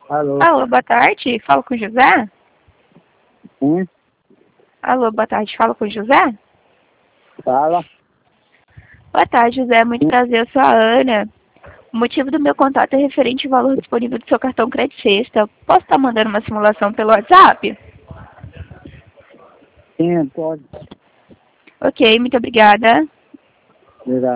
Alô? Alô, boa tarde. Falo com o José? Sim? Alô, boa tarde. Falo com o José? Fala? Boa tarde, José. Muito prazer. Eu sou a Ana. O motivo do meu contato é referente ao valor disponível do seu cartão Crédito Sexta. Posso estar mandando uma simulação pelo WhatsApp? Sim, pode. Ok, muito obrigada. Obrigado.